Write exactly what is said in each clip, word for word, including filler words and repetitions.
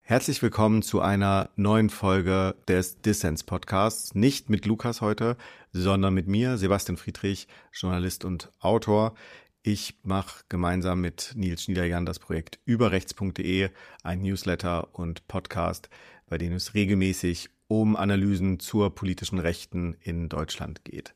Herzlich willkommen zu einer neuen Folge des Dissens Podcasts. Nicht mit Lukas heute, sondern mit mir, Sebastian Friedrich, Journalist und Autor. Ich mache gemeinsam mit Nils Schniederjan das Projekt überrechts punkt de, ein Newsletter und Podcast, bei dem es regelmäßig um Analysen zur politischen Rechten in Deutschland geht.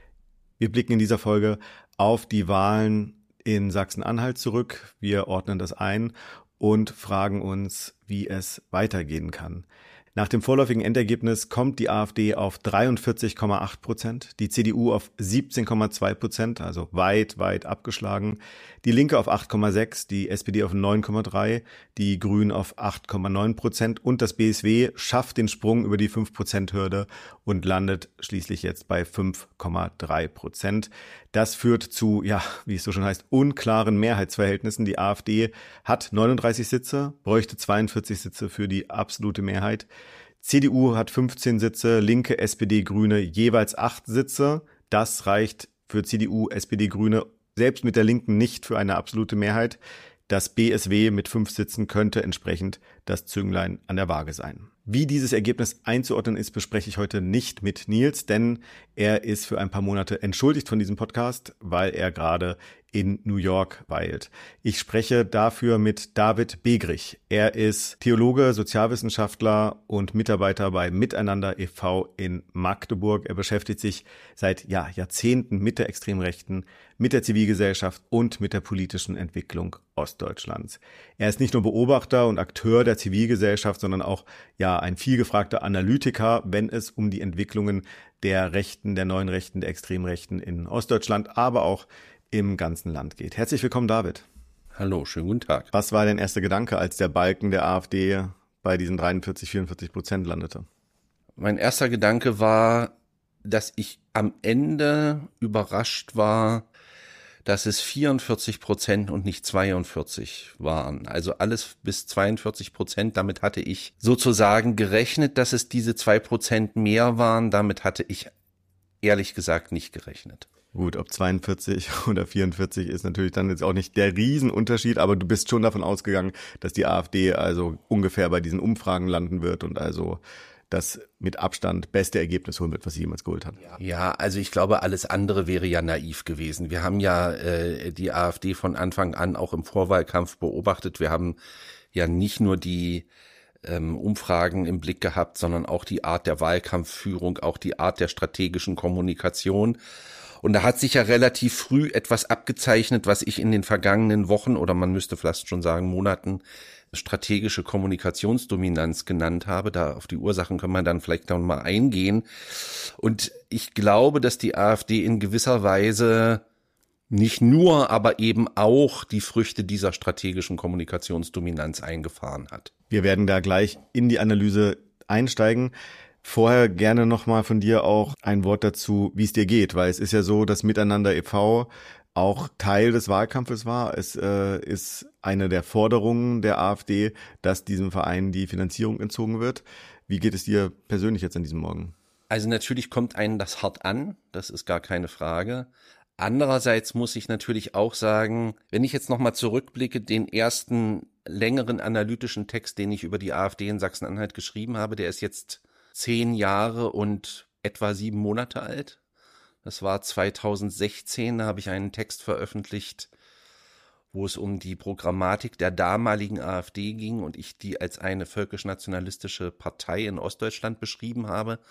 Wir blicken in dieser Folge auf die Wahlen in Sachsen-Anhalt zurück. Wir ordnen das ein und fragen uns, wie es weitergehen kann. Nach dem vorläufigen Endergebnis kommt die AfD auf dreiundvierzig Komma acht Prozent, die C D U auf siebzehn Komma zwei Prozent, also weit, weit abgeschlagen, die Linke auf acht Komma sechs, die S P D auf neun Komma drei, die Grünen auf acht Komma neun Prozent und das B S W schafft den Sprung über die fünf Prozent Hürde und landet schließlich jetzt bei fünf Komma drei Prozent. Das führt zu, ja, wie es so schon heißt, unklaren Mehrheitsverhältnissen. Die AfD hat neununddreißig Sitze, bräuchte zweiundvierzig Sitze für die absolute Mehrheit. C D U hat fünfzehn Sitze, Linke, S P D, Grüne jeweils acht Sitze. Das reicht für C D U, S P D, Grüne selbst mit der Linken nicht für eine absolute Mehrheit. Das B S W mit fünf Sitzen könnte entsprechend das Zünglein an der Waage sein. Wie dieses Ergebnis einzuordnen ist, bespreche ich heute nicht mit Nils, denn er ist für ein paar Monate entschuldigt von diesem Podcast, weil er gerade in New York weilt. Ich spreche dafür mit David Begrich. Er ist Theologe, Sozialwissenschaftler und Mitarbeiter bei Miteinander e V in Magdeburg. Er beschäftigt sich seit ja, Jahrzehnten mit der Extremrechten, mit der Zivilgesellschaft und mit der politischen Entwicklung Ostdeutschlands. Er ist nicht nur Beobachter und Akteur der Zivilgesellschaft, sondern auch ja ein vielgefragter Analytiker, wenn es um die Entwicklungen der Rechten, der neuen Rechten, der Extremrechten in Ostdeutschland, aber auch im ganzen Land geht. Herzlich willkommen, David. Hallo, schönen guten Tag. Was war dein erster Gedanke, als der Balken der AfD bei diesen dreiundvierzig, vierundvierzig Prozent landete? Mein erster Gedanke war, dass ich am Ende überrascht war, dass es vierundvierzig Prozent und nicht zweiundvierzig waren. Also alles bis zweiundvierzig Prozent. Damit hatte ich sozusagen gerechnet, dass es diese zwei Prozent mehr waren. Damit hatte ich ehrlich gesagt nicht gerechnet. Gut, ob zweiundvierzig oder vierundvierzig ist natürlich dann jetzt auch nicht der Riesenunterschied, aber du bist schon davon ausgegangen, dass die AfD also ungefähr bei diesen Umfragen landen wird und also das mit Abstand beste Ergebnis holen wird, was sie jemals geholt hat. Ja, also ich glaube, alles andere wäre ja naiv gewesen. Wir haben ja äh, die AfD von Anfang an auch im Vorwahlkampf beobachtet. Wir haben ja nicht nur die ähm, Umfragen im Blick gehabt, sondern auch die Art der Wahlkampfführung, auch die Art der strategischen Kommunikation. Und da hat sich ja relativ früh etwas abgezeichnet, was ich in den vergangenen Wochen oder man müsste fast schon sagen Monaten strategische Kommunikationsdominanz genannt habe. Da auf die Ursachen können wir dann vielleicht noch mal eingehen. Und ich glaube, dass die AfD in gewisser Weise nicht nur, aber eben auch die Früchte dieser strategischen Kommunikationsdominanz eingefahren hat. Wir werden da gleich in die Analyse einsteigen. Vorher gerne nochmal von dir auch ein Wort dazu, wie es dir geht, weil es ist ja so, dass Miteinander e V auch Teil des Wahlkampfes war. Es äh, ist eine der Forderungen der AfD, dass diesem Verein die Finanzierung entzogen wird. Wie geht es dir persönlich jetzt an diesem Morgen? Also natürlich kommt einen das hart an, das ist gar keine Frage. Andererseits muss ich natürlich auch sagen, wenn ich jetzt nochmal zurückblicke, den ersten längeren analytischen Text, den ich über die AfD in Sachsen-Anhalt geschrieben habe, der ist jetzt zehn Jahre und etwa sieben Monate alt. Das war zweitausendsechzehn, da habe ich einen Text veröffentlicht, wo es um die Programmatik der damaligen AfD ging und ich die als eine völkisch-nationalistische Partei in Ostdeutschland beschrieben habe.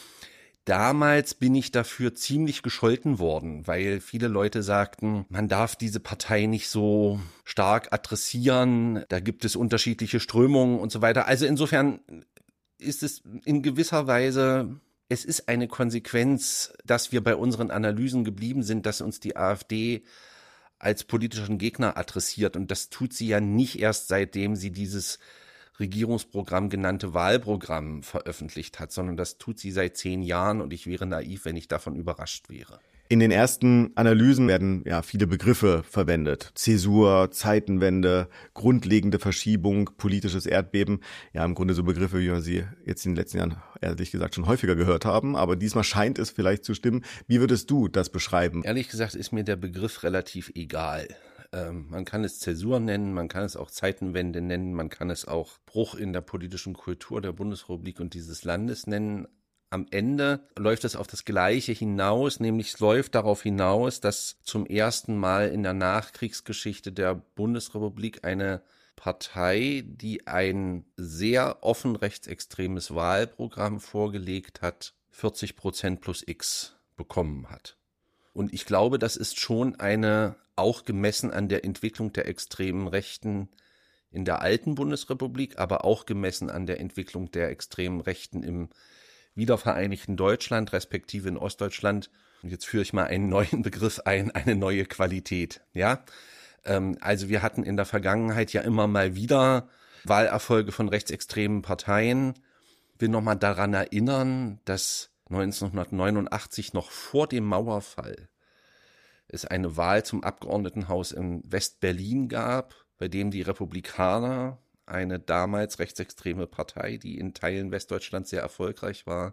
Damals bin ich dafür ziemlich gescholten worden, weil viele Leute sagten, man darf diese Partei nicht so stark adressieren, da gibt es unterschiedliche Strömungen und so weiter. Also insofern ist es in gewisser Weise, es ist eine Konsequenz, dass wir bei unseren Analysen geblieben sind, dass uns die AfD als politischen Gegner adressiert. Und das tut sie ja nicht erst seitdem sie dieses Regierungsprogramm genannte Wahlprogramm veröffentlicht hat, sondern das tut sie seit zehn Jahren und ich wäre naiv, wenn ich davon überrascht wäre. In den ersten Analysen werden ja viele Begriffe verwendet. Zäsur, Zeitenwende, grundlegende Verschiebung, politisches Erdbeben. Ja, im Grunde so Begriffe, wie wir sie jetzt in den letzten Jahren ehrlich gesagt schon häufiger gehört haben. Aber diesmal scheint es vielleicht zu stimmen. Wie würdest du das beschreiben? Ehrlich gesagt ist mir der Begriff relativ egal. Ähm, man kann es Zäsur nennen, man kann es auch Zeitenwende nennen, man kann es auch Bruch in der politischen Kultur der Bundesrepublik und dieses Landes nennen. Am Ende läuft es auf das Gleiche hinaus, nämlich es läuft darauf hinaus, dass zum ersten Mal in der Nachkriegsgeschichte der Bundesrepublik eine Partei, die ein sehr offen rechtsextremes Wahlprogramm vorgelegt hat, vierzig Prozent plus X bekommen hat. Und ich glaube, das ist schon eine, auch gemessen an der Entwicklung der extremen Rechten in der alten Bundesrepublik, aber auch gemessen an der Entwicklung der extremen Rechten im wiedervereinigten Deutschland, respektive in Ostdeutschland. Und jetzt führe ich mal einen neuen Begriff ein, eine neue Qualität, ja. Ähm, also wir hatten in der Vergangenheit ja immer mal wieder Wahlerfolge von rechtsextremen Parteien. Ich will nochmal daran erinnern, dass neunzehnhundertneunundachtzig, noch vor dem Mauerfall, es eine Wahl zum Abgeordnetenhaus in West-Berlin gab, bei dem die Republikaner, eine damals rechtsextreme Partei, die in Teilen Westdeutschlands sehr erfolgreich war,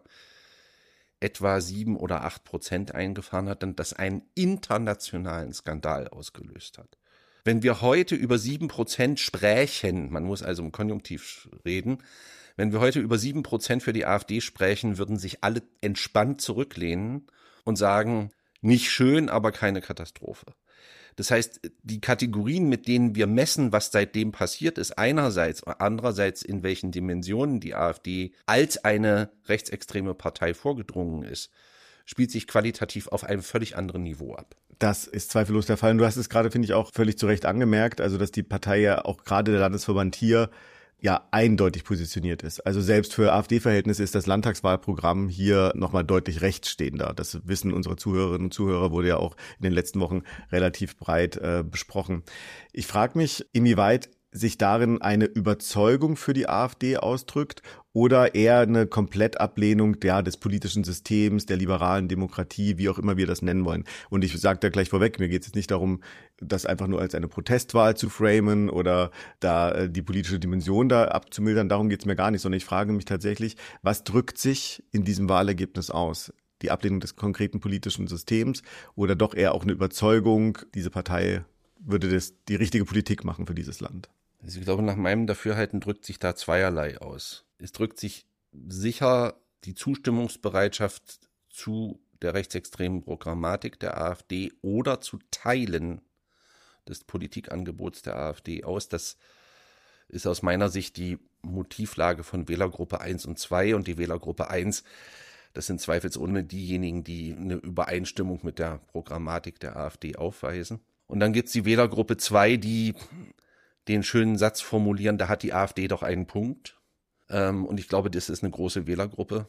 etwa sieben oder acht Prozent eingefahren hat und das einen internationalen Skandal ausgelöst hat. Wenn wir heute über sieben Prozent sprechen, man muss also im Konjunktiv reden, wenn wir heute über sieben Prozent für die AfD sprechen, würden sich alle entspannt zurücklehnen und sagen, nicht schön, aber keine Katastrophe. Das heißt, die Kategorien, mit denen wir messen, was seitdem passiert ist, einerseits, andererseits in welchen Dimensionen die AfD als eine rechtsextreme Partei vorgedrungen ist, spielt sich qualitativ auf einem völlig anderen Niveau ab. Das ist zweifellos der Fall. Und du hast es gerade, finde ich, auch völlig zu Recht angemerkt, also dass die Partei ja auch gerade der Landesverband hier ja eindeutig positioniert ist. Also selbst für AfD-Verhältnisse ist das Landtagswahlprogramm hier nochmal deutlich rechtsstehender. Das wissen unsere Zuhörerinnen und Zuhörer, wurde ja auch in den letzten Wochen relativ breit äh, besprochen. Ich frage mich, inwieweit sich darin eine Überzeugung für die AfD ausdrückt oder eher eine Komplettablehnung ja, des politischen Systems, der liberalen Demokratie, wie auch immer wir das nennen wollen. Und ich sage da gleich vorweg, mir geht es jetzt nicht darum, das einfach nur als eine Protestwahl zu framen oder da äh, die politische Dimension da abzumildern. Darum geht es mir gar nicht, sondern ich frage mich tatsächlich, was drückt sich in diesem Wahlergebnis aus? Die Ablehnung des konkreten politischen Systems oder doch eher auch eine Überzeugung, diese Partei würde das die richtige Politik machen für dieses Land? Also ich glaube, nach meinem Dafürhalten drückt sich da zweierlei aus. Es drückt sich sicher die Zustimmungsbereitschaft zu der rechtsextremen Programmatik der AfD oder zu Teilen des Politikangebots der AfD aus. Das ist aus meiner Sicht die Motivlage von Wählergruppe eins und zwei. Und die Wählergruppe eins, das sind zweifelsohne diejenigen, die eine Übereinstimmung mit der Programmatik der AfD aufweisen. Und dann gibt es die Wählergruppe zwei, die den schönen Satz formulieren, da hat die AfD doch einen Punkt. Ähm, und ich glaube, das ist eine große Wählergruppe.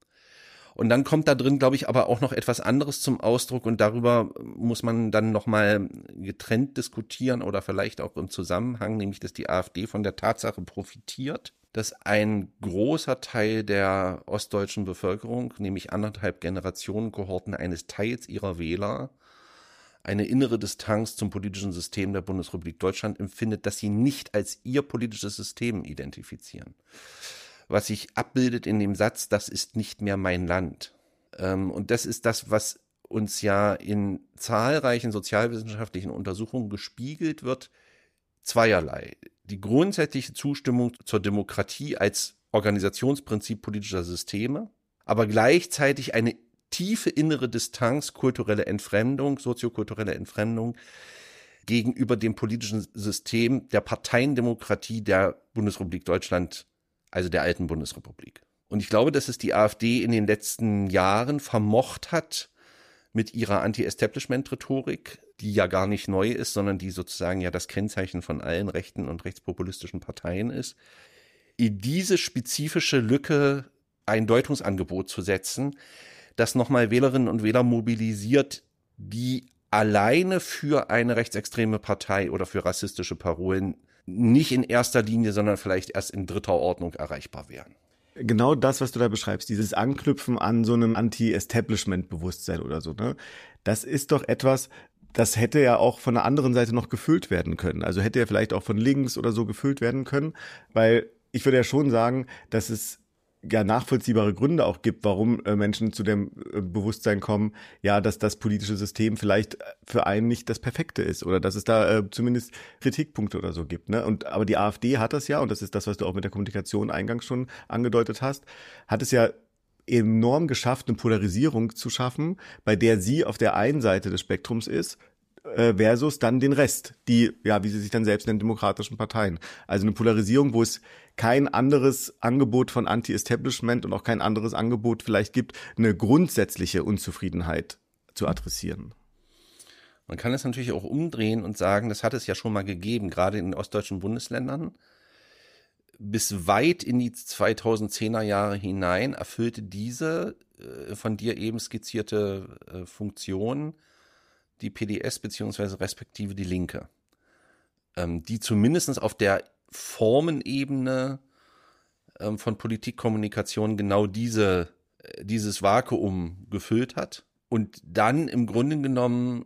Und dann kommt da drin, glaube ich, aber auch noch etwas anderes zum Ausdruck und darüber muss man dann nochmal getrennt diskutieren oder vielleicht auch im Zusammenhang, nämlich dass die AfD von der Tatsache profitiert, dass ein großer Teil der ostdeutschen Bevölkerung, nämlich anderthalb Generationen-Kohorten eines Teils ihrer Wähler, eine innere Distanz zum politischen System der Bundesrepublik Deutschland empfindet, dass sie nicht als ihr politisches System identifizieren. Was sich abbildet in dem Satz, das ist nicht mehr mein Land. Und das ist das, was uns ja in zahlreichen sozialwissenschaftlichen Untersuchungen gespiegelt wird, zweierlei. Die grundsätzliche Zustimmung zur Demokratie als Organisationsprinzip politischer Systeme, aber gleichzeitig eine tiefe innere Distanz, kulturelle Entfremdung, soziokulturelle Entfremdung gegenüber dem politischen System der Parteiendemokratie der Bundesrepublik Deutschland, also der alten Bundesrepublik. Und ich glaube, dass es die AfD in den letzten Jahren vermocht hat, mit ihrer Anti-Establishment-Rhetorik, die ja gar nicht neu ist, sondern die sozusagen ja das Kennzeichen von allen rechten und rechtspopulistischen Parteien ist, in diese spezifische Lücke ein Deutungsangebot zu setzen, das nochmal Wählerinnen und Wähler mobilisiert, die alleine für eine rechtsextreme Partei oder für rassistische Parolen nicht in erster Linie, sondern vielleicht erst in dritter Ordnung erreichbar wären. Genau das, was du da beschreibst, dieses Anknüpfen an so einem Anti-Establishment-Bewusstsein oder so, ne? Das ist doch etwas, das hätte ja auch von der anderen Seite noch gefüllt werden können. Also hätte ja vielleicht auch von links oder so gefüllt werden können, weil ich würde ja schon sagen, dass es ja nachvollziehbare Gründe auch gibt, warum äh, Menschen zu dem äh, Bewusstsein kommen, ja, dass das politische System vielleicht für einen nicht das Perfekte ist oder dass es da äh, zumindest Kritikpunkte oder so gibt. Ne? Und aber die AfD hat das ja, und das ist das, was du auch mit der Kommunikation eingangs schon angedeutet hast, hat es ja enorm geschafft, eine Polarisierung zu schaffen, bei der sie auf der einen Seite des Spektrums ist, versus dann den Rest, die, ja, wie sie sich dann selbst nennen, demokratischen Parteien. Also eine Polarisierung, wo es kein anderes Angebot von Anti-Establishment und auch kein anderes Angebot vielleicht gibt, eine grundsätzliche Unzufriedenheit zu adressieren. Man kann es natürlich auch umdrehen und sagen, das hat es ja schon mal gegeben, gerade in den ostdeutschen Bundesländern. Bis weit in die zweitausendzehner Jahre hinein erfüllte diese äh, von dir eben skizzierte äh, Funktion die P D S beziehungsweise respektive die Linke, ähm, die zumindest auf der Formenebene ähm, von Politikkommunikation genau diese, äh, dieses Vakuum gefüllt hat und dann im Grunde genommen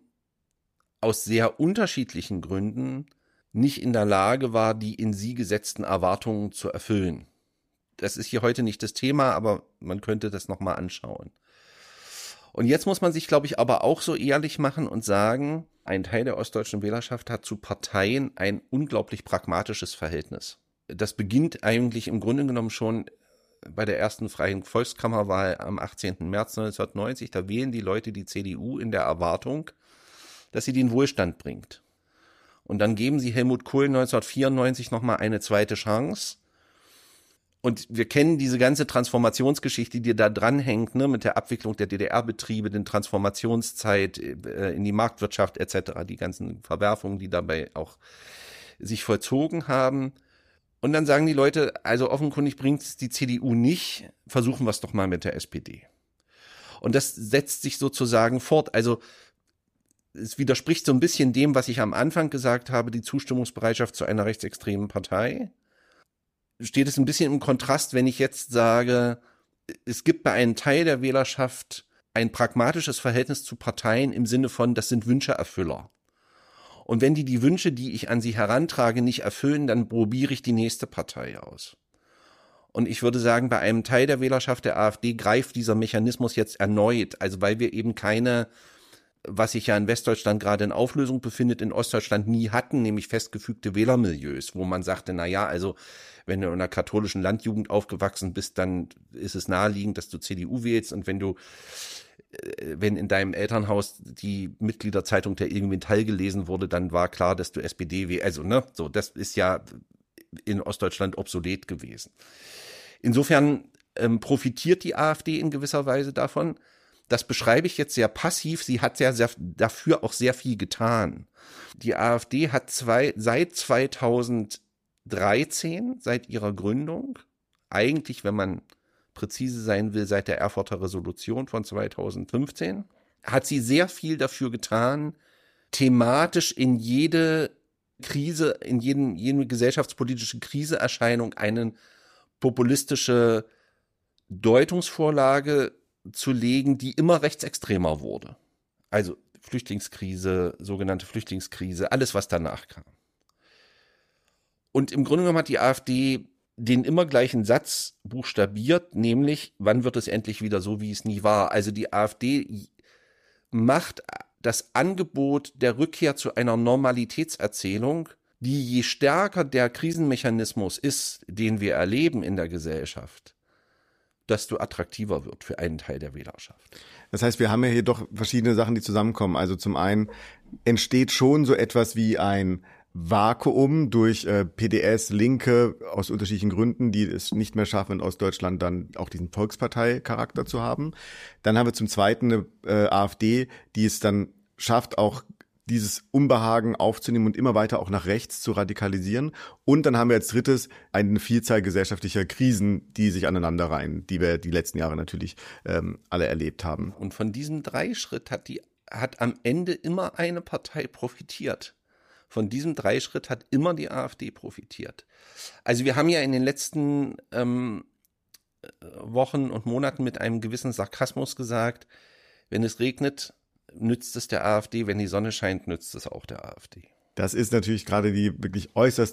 aus sehr unterschiedlichen Gründen nicht in der Lage war, die in sie gesetzten Erwartungen zu erfüllen. Das ist hier heute nicht das Thema, aber man könnte das nochmal anschauen. Und jetzt muss man sich, glaube ich, aber auch so ehrlich machen und sagen, ein Teil der ostdeutschen Wählerschaft hat zu Parteien ein unglaublich pragmatisches Verhältnis. Das beginnt eigentlich im Grunde genommen schon bei der ersten freien Volkskammerwahl am achtzehnten März neunzehnhundertneunzig. Da wählen die Leute die C D U in der Erwartung, dass sie den Wohlstand bringt. Und dann geben sie Helmut Kohl neunzehnhundertvierundneunzig nochmal eine zweite Chance. Und wir kennen diese ganze Transformationsgeschichte, die da dranhängt, ne, mit der Abwicklung der D D R-Betriebe, den Transformationszeit äh, in die Marktwirtschaft et cetera, die ganzen Verwerfungen, die dabei auch sich vollzogen haben. Und dann sagen die Leute, also offenkundig bringt es die C D U nicht, versuchen wir es doch mal mit der S P D. Und das setzt sich sozusagen fort. Also es widerspricht so ein bisschen dem, was ich am Anfang gesagt habe, die Zustimmungsbereitschaft zu einer rechtsextremen Partei. Steht es ein bisschen im Kontrast, wenn ich jetzt sage, es gibt bei einem Teil der Wählerschaft ein pragmatisches Verhältnis zu Parteien im Sinne von, das sind Wünscheerfüller. Und wenn die die Wünsche, die ich an sie herantrage, nicht erfüllen, dann probiere ich die nächste Partei aus. Und ich würde sagen, bei einem Teil der Wählerschaft der AfD greift dieser Mechanismus jetzt erneut, also weil wir eben keine, was sich ja in Westdeutschland gerade in Auflösung befindet, in Ostdeutschland nie hatten, nämlich festgefügte Wählermilieus, wo man sagte, na ja, also wenn du in einer katholischen Landjugend aufgewachsen bist, dann ist es naheliegend, dass du C D U wählst, und wenn du, wenn in deinem Elternhaus die Mitgliederzeitung der I G Metall gelesen wurde, dann war klar, dass du S P D wählst. Also, ne, so, das ist ja in Ostdeutschland obsolet gewesen. Insofern ähm, profitiert die AfD in gewisser Weise davon. Das beschreibe ich jetzt sehr passiv. Sie hat ja sehr, dafür auch sehr viel getan. Die AfD hat zwei, seit zweitausenddreizehn, seit ihrer Gründung, eigentlich, wenn man präzise sein will, seit der Erfurter Resolution von zweitausendfünfzehn, hat sie sehr viel dafür getan, thematisch in jede Krise, in jeden, jede gesellschaftspolitische Kriseerscheinung eine populistische Deutungsvorlage zu legen, die immer rechtsextremer wurde. Also Flüchtlingskrise, sogenannte Flüchtlingskrise, alles, was danach kam. Und im Grunde genommen hat die AfD den immer gleichen Satz buchstabiert, nämlich, wann wird es endlich wieder so, wie es nie war? Also die AfD macht das Angebot der Rückkehr zu einer Normalitätserzählung, die, je stärker der Krisenmechanismus ist, den wir erleben in der Gesellschaft, desto attraktiver wird für einen Teil der Wählerschaft. Das heißt, wir haben ja hier doch verschiedene Sachen, die zusammenkommen. Also zum einen entsteht schon so etwas wie ein Vakuum durch äh, P D S, Linke, aus unterschiedlichen Gründen, die es nicht mehr schaffen, in Ostdeutschland dann auch diesen Volkspartei-Charakter zu haben. Dann haben wir zum Zweiten eine äh, AfD, die es dann schafft, auch dieses Unbehagen aufzunehmen und immer weiter auch nach rechts zu radikalisieren. Und dann haben wir als Drittes eine Vielzahl gesellschaftlicher Krisen, die sich aneinanderreihen, die wir die letzten Jahre natürlich ähm, alle erlebt haben. Und von diesem Dreischritt hat die hat am Ende immer eine Partei profitiert. Von diesem Dreischritt hat immer die AfD profitiert. Also wir haben ja in den letzten ähm, Wochen und Monaten mit einem gewissen Sarkasmus gesagt, wenn es regnet, nützt es der AfD, wenn die Sonne scheint, nützt es auch der AfD. Das ist natürlich gerade die wirklich äußerst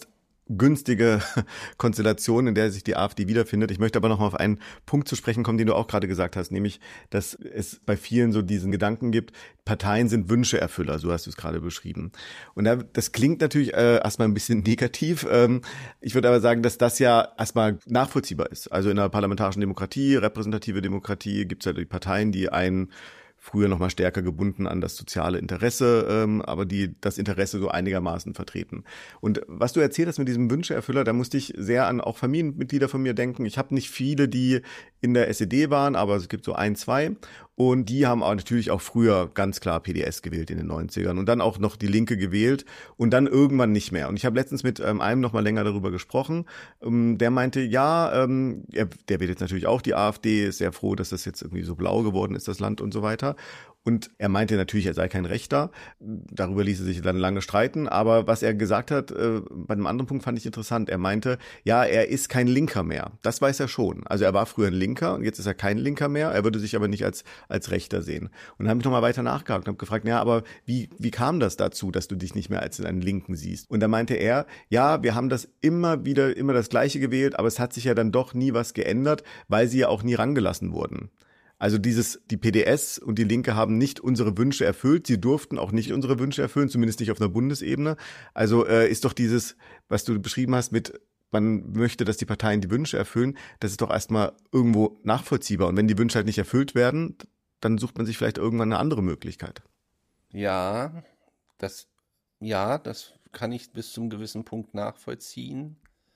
günstige Konstellation, in der sich die AfD wiederfindet. Ich möchte aber noch mal auf einen Punkt zu sprechen kommen, den du auch gerade gesagt hast, nämlich, dass es bei vielen so diesen Gedanken gibt, Parteien sind Wünscheerfüller, so hast du es gerade beschrieben. Und das klingt natürlich äh, erstmal ein bisschen negativ. Ähm, ich würde aber sagen, dass das ja erstmal nachvollziehbar ist. Also in einer parlamentarischen Demokratie, repräsentative Demokratie, gibt es ja die Parteien, die einen früher noch mal stärker gebunden an das soziale Interesse, ähm, aber die das Interesse so einigermaßen vertreten. Und was du erzählt hast mit diesem Wünscheerfüller, da musste ich sehr an auch Familienmitglieder von mir denken. Ich habe nicht viele, die in der S E D waren, aber es gibt so ein, zwei. Und die haben auch natürlich auch früher ganz klar P D S gewählt in den neunzigern und dann auch noch die Linke gewählt und dann irgendwann nicht mehr. Und ich habe letztens mit ähm, einem noch mal länger darüber gesprochen. Ähm, der meinte, ja, ähm, er, der wählt jetzt natürlich auch die AfD, ist sehr froh, dass das jetzt irgendwie so blau geworden ist, das Land und so weiter. Und er meinte natürlich, er sei kein Rechter. Darüber ließe sich dann lange streiten. Aber was er gesagt hat, äh, bei einem anderen Punkt fand ich interessant. Er meinte, ja, er ist kein Linker mehr. Das weiß er schon. Also er war früher ein Linker und jetzt ist er kein Linker mehr. Er würde sich aber nicht als als Rechter sehen. Und dann habe ich nochmal weiter nachgehakt und habe gefragt, ja, aber wie wie kam das dazu, dass du dich nicht mehr als einen Linken siehst? Und da meinte er, ja, wir haben das immer wieder, immer das Gleiche gewählt, aber es hat sich ja dann doch nie was geändert, weil sie ja auch nie rangelassen wurden. Also dieses, die P D S und die Linke haben nicht unsere Wünsche erfüllt. Sie durften auch nicht unsere Wünsche erfüllen, zumindest nicht auf einer Bundesebene. Also äh, ist doch dieses, was du beschrieben hast mit, man möchte, dass die Parteien die Wünsche erfüllen, das ist doch erstmal irgendwo nachvollziehbar. Und wenn die Wünsche halt nicht erfüllt werden, dann sucht man sich vielleicht irgendwann eine andere Möglichkeit. Ja, das, ja, das kann ich bis zum gewissen Punkt nachvollziehen.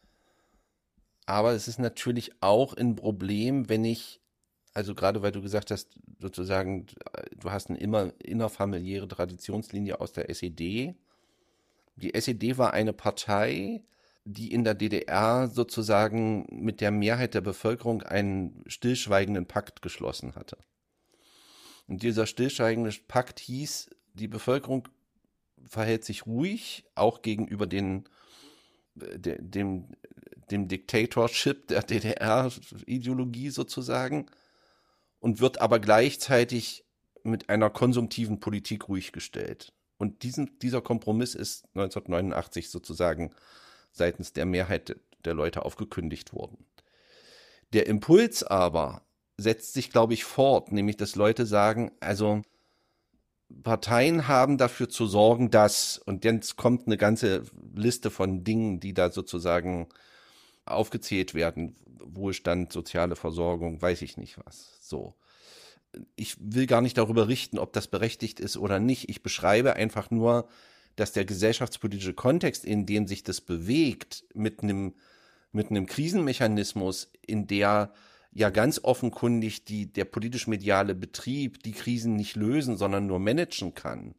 Aber es ist natürlich auch ein Problem, wenn ich Also gerade weil du gesagt hast, sozusagen, du hast eine immer innerfamiliäre Traditionslinie aus der S E D. Die S E D war eine Partei, die in der D D R sozusagen mit der Mehrheit der Bevölkerung einen stillschweigenden Pakt geschlossen hatte. Und dieser stillschweigende Pakt hieß, die Bevölkerung verhält sich ruhig, auch gegenüber den, de, dem, dem Dictatorship der D D R-Ideologie sozusagen, und wird aber gleichzeitig mit einer konsumtiven Politik ruhig gestellt. Und diesen, dieser Kompromiss ist neunzehnhundertneunundachtzig sozusagen seitens der Mehrheit der Leute aufgekündigt worden. Der Impuls aber setzt sich, glaube ich, fort, nämlich dass Leute sagen, also Parteien haben dafür zu sorgen, dass, und jetzt kommt eine ganze Liste von Dingen, die da sozusagen aufgezählt werden, Wohlstand, soziale Versorgung, weiß ich nicht was. So. Ich will gar nicht darüber richten, ob das berechtigt ist oder nicht. Ich beschreibe einfach nur, dass der gesellschaftspolitische Kontext, in dem sich das bewegt, mit einem mit einem Krisenmechanismus, in der ja ganz offenkundig die der politisch-mediale Betrieb die Krisen nicht lösen, sondern nur managen kann,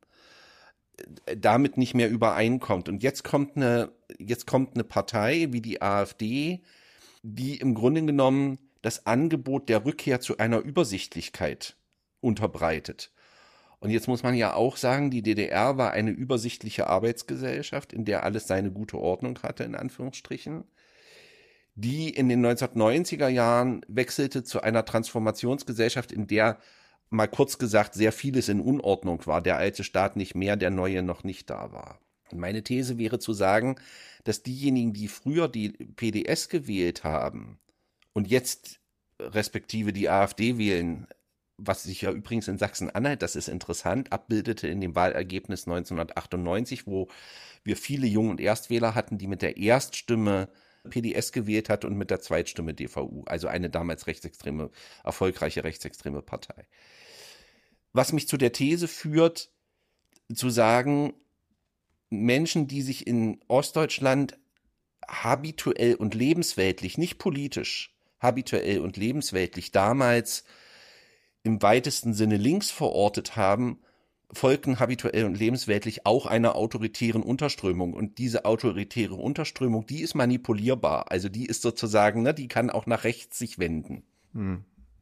damit nicht mehr übereinkommt. Und jetzt kommt eine jetzt kommt eine Partei wie die AfD, die im Grunde genommen das Angebot der Rückkehr zu einer Übersichtlichkeit unterbreitet. Und jetzt muss man ja auch sagen, die D D R war eine übersichtliche Arbeitsgesellschaft, in der alles seine gute Ordnung hatte, in Anführungsstrichen, die in den neunzehnhundertneunziger Jahren wechselte zu einer Transformationsgesellschaft, in der, mal kurz gesagt, sehr vieles in Unordnung war. Der alte Staat nicht mehr, der neue noch nicht da war. Und meine These wäre zu sagen, dass diejenigen, die früher die P D S gewählt haben, und jetzt respektive die AfD wählen, was sich ja übrigens in Sachsen-Anhalt, das ist interessant, abbildete in dem Wahlergebnis neunzehnhundertachtundneunzig, wo wir viele Jung- und Erstwähler hatten, die mit der Erststimme P D S gewählt hat und mit der Zweitstimme D V U, also eine damals rechtsextreme, erfolgreiche rechtsextreme Partei. Was mich zu der These führt, zu sagen, Menschen, die sich in Ostdeutschland habituell und lebensweltlich, nicht politisch, habituell und lebensweltlich damals im weitesten Sinne links verortet haben, folgten habituell und lebensweltlich auch einer autoritären Unterströmung. Und diese autoritäre Unterströmung, die ist manipulierbar. Also die ist sozusagen, ne, die kann auch nach rechts sich wenden. Hm.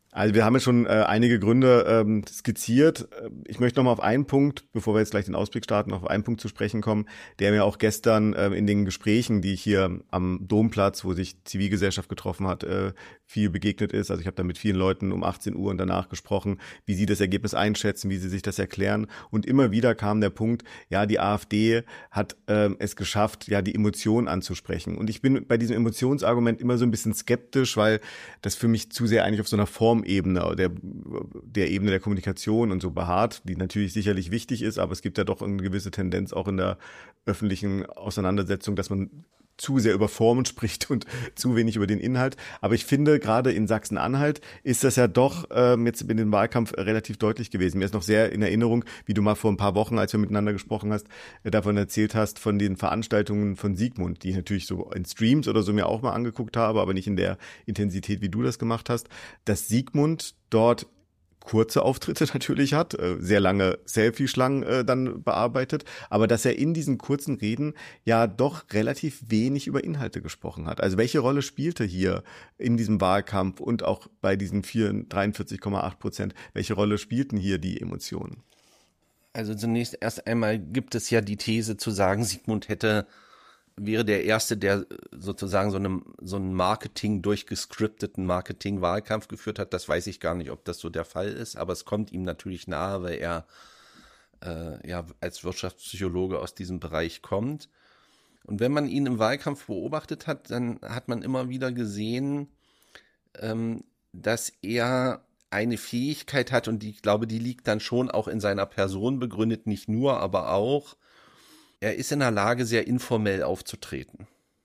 Also wir haben ja schon äh, einige Gründe ähm, skizziert. Ich möchte noch mal auf einen Punkt, bevor wir jetzt gleich den Ausblick starten, auf einen Punkt zu sprechen kommen, der mir auch gestern äh, in den Gesprächen, die ich hier am Domplatz, wo sich Zivilgesellschaft getroffen hat, äh, viel begegnet ist. Also ich habe da mit vielen Leuten um achtzehn Uhr und danach gesprochen, wie sie das Ergebnis einschätzen, wie sie sich das erklären. Und immer wieder kam der Punkt, ja, die AfD hat äh, es geschafft, ja, die Emotionen anzusprechen. Und ich bin bei diesem Emotionsargument immer so ein bisschen skeptisch, weil das für mich zu sehr eigentlich auf so einer Formebene, der, der Ebene der Kommunikation und so beharrt, die natürlich sicherlich wichtig ist, aber es gibt ja doch eine gewisse Tendenz auch in der öffentlichen Auseinandersetzung, dass man zu sehr über Formen spricht und zu wenig über den Inhalt. Aber ich finde, gerade in Sachsen-Anhalt ist das ja doch ähm, jetzt in dem Wahlkampf relativ deutlich gewesen. Mir ist noch sehr in Erinnerung, wie du mal vor ein paar Wochen, als wir miteinander gesprochen hast, äh, davon erzählt hast, von den Veranstaltungen von Sigmund, die ich natürlich so in Streams oder so mir auch mal angeguckt habe, aber nicht in der Intensität, wie du das gemacht hast, dass Sigmund dort kurze Auftritte natürlich hat, sehr lange Selfie-Schlangen äh, dann bearbeitet, aber dass er in diesen kurzen Reden ja doch relativ wenig über Inhalte gesprochen hat. Also welche Rolle spielte hier in diesem Wahlkampf und auch bei diesen dreiundvierzig Komma acht Prozent, welche Rolle spielten hier die Emotionen? Also zunächst erst einmal gibt es ja die These zu sagen, Sigmund hätte wäre der Erste, der sozusagen so einen so einen Marketing durchgescripteten Marketing-Wahlkampf geführt hat. Das weiß ich gar nicht, ob das so der Fall ist, aber es kommt ihm natürlich nahe, weil er äh, ja als Wirtschaftspsychologe aus diesem Bereich kommt. Und wenn man ihn im Wahlkampf beobachtet hat, dann hat man immer wieder gesehen, ähm, dass er eine Fähigkeit hat, und die, ich glaube, die liegt dann schon auch in seiner Person begründet, nicht nur, aber auch, er ist in der Lage, sehr informell aufzutreten.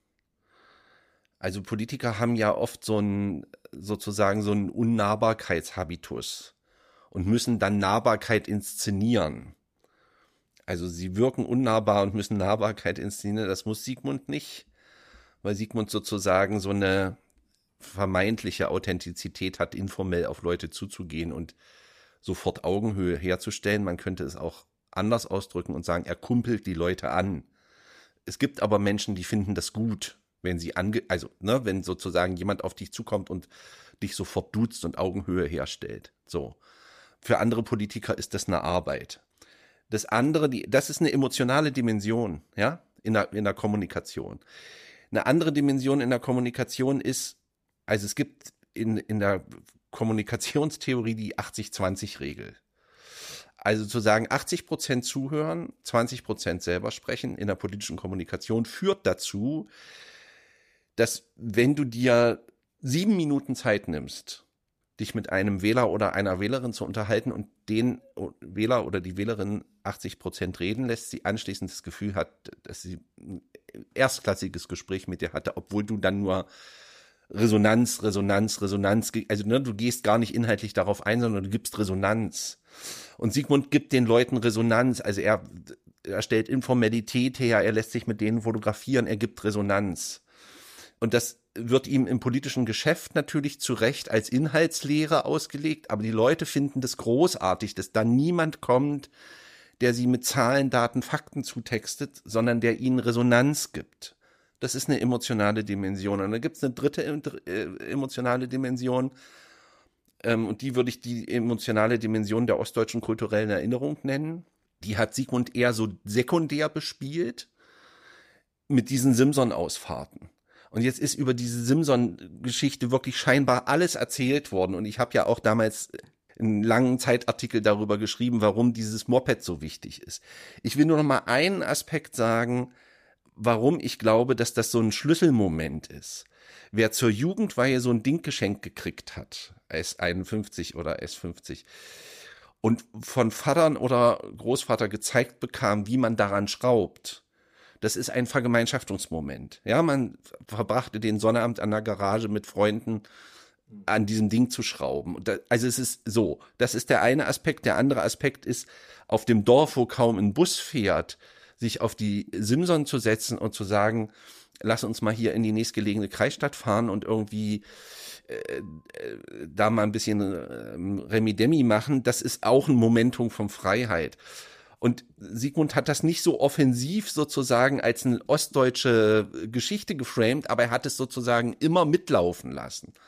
Also Politiker haben ja oft so einen, sozusagen so einen Unnahbarkeitshabitus und müssen dann Nahbarkeit inszenieren. Also sie wirken unnahbar und müssen Nahbarkeit inszenieren. Das muss Sigmund nicht, weil Sigmund sozusagen so eine vermeintliche Authentizität hat, informell auf Leute zuzugehen und sofort Augenhöhe herzustellen. Man könnte es auch anders ausdrücken und sagen, er kumpelt die Leute an. Es gibt aber Menschen, die finden das gut, wenn sie ange, also, ne, wenn sozusagen jemand auf dich zukommt und dich sofort duzt und Augenhöhe herstellt. So. Für andere Politiker ist das eine Arbeit. Das andere, die, das ist eine emotionale Dimension, ja, in der, in der Kommunikation. Eine andere Dimension in der Kommunikation ist, also es gibt in, in der Kommunikationstheorie die achtzig zwanzig Regel. Also zu sagen, achtzig Prozent zuhören, zwanzig Prozent selber sprechen in der politischen Kommunikation führt dazu, dass wenn du dir sieben Minuten Zeit nimmst, dich mit einem Wähler oder einer Wählerin zu unterhalten und den Wähler oder die Wählerin achtzig Prozent reden lässt, sie anschließend das Gefühl hat, dass sie ein erstklassiges Gespräch mit dir hatte, obwohl du dann nur Resonanz, Resonanz, Resonanz, also ne, du gehst gar nicht inhaltlich darauf ein, sondern du gibst Resonanz. Und Sigmund gibt den Leuten Resonanz, also er, er stellt Informalität her, er lässt sich mit denen fotografieren, er gibt Resonanz. Und das wird ihm im politischen Geschäft natürlich zu Recht als Inhaltslehre ausgelegt, aber die Leute finden das großartig, dass da niemand kommt, der sie mit Zahlen, Daten, Fakten zutextet, sondern der ihnen Resonanz gibt. Das ist eine emotionale Dimension. Und dann gibt es eine dritte emotionale Dimension, ähm, und die würde ich die emotionale Dimension der ostdeutschen kulturellen Erinnerung nennen. Die hat Sigmund eher so sekundär bespielt mit diesen Simson-Ausfahrten. Und jetzt ist über diese Simson-Geschichte wirklich scheinbar alles erzählt worden. Und ich habe ja auch damals einen langen Zeitartikel darüber geschrieben, warum dieses Moped so wichtig ist. Ich will nur noch mal einen Aspekt sagen, warum ich glaube, dass das so ein Schlüsselmoment ist. Wer zur Jugendweihe so ein Ding geschenkt gekriegt hat, S einundfünfzig oder S fünfzig, und von Vatern oder Großvater gezeigt bekam, wie man daran schraubt, das ist ein Vergemeinschaftungsmoment. Ja, man verbrachte den Sonnabend an der Garage mit Freunden, an diesem Ding zu schrauben. Also es ist so, das ist der eine Aspekt. Der andere Aspekt ist, auf dem Dorf, wo kaum ein Bus fährt, sich auf die Simson zu setzen und zu sagen, lass uns mal hier in die nächstgelegene Kreisstadt fahren und irgendwie äh, äh, da mal ein bisschen äh, Remi-Demi machen, das ist auch ein Momentum von Freiheit. Und Sigmund hat das nicht so offensiv sozusagen als eine ostdeutsche Geschichte geframed, aber er hat es sozusagen immer mitlaufen lassen.